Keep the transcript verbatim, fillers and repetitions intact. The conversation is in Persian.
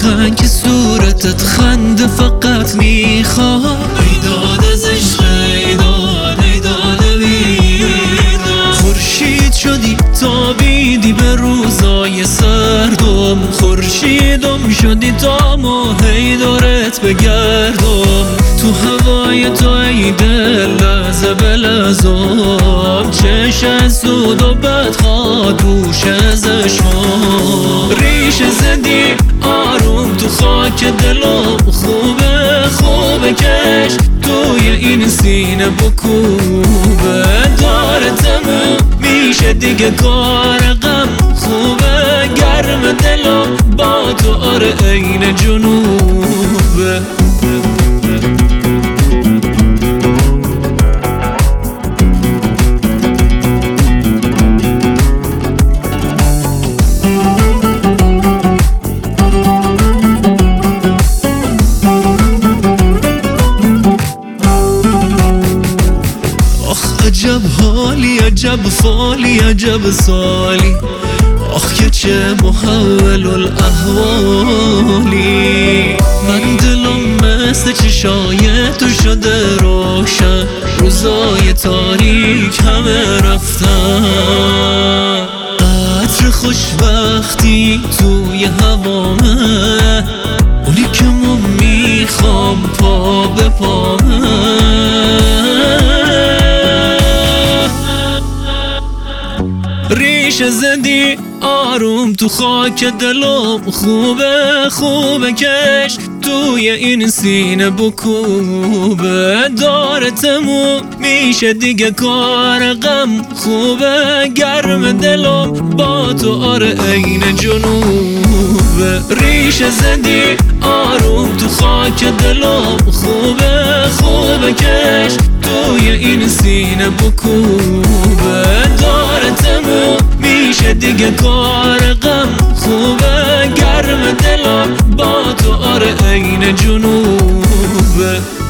رنگ صورتت خنده فقط میخواد. ایداد از عشق ایداد ایداد بیداد، خورشید شدی تابیدی به روزای سردم، خورشیدم شدی تا ماهی دارت بگردم. تو هوای تو ای دل لحظه به لحظم، چش از سود و بدخواد روش ازش ما. ریشه زدی آروم تو خاک دلم، خوبه خوبه کش توی این سینه بکوبه. داره تموم میشه دیگه کار غم، خوبه گرم دلم با تو آره عین جنوبه. عجب حالی عجب فالی عجب سالی، آخ که چه محول الاحوالی. من دلم مثل چشای تو شده روشن، روزای تاریک همه رفتن. قطر خوشبختی توی هوامه، اونی که من میخوام پا به پامه. ریشه زدی آروم تو خاک دلم، خوبه خوبه کش توی این سینه بکوبه. داره تموم میشه دیگه کار غم، خوبه گرم دلم با تو آره عین جنوبه. ریشه زدی آروم تو خاک دلم، خوبه خوبه کش توی این سینه بکوبه. داره تموم میشه دیگه کار غم، خوبه گرم دلم با تو آره عین جنوبه.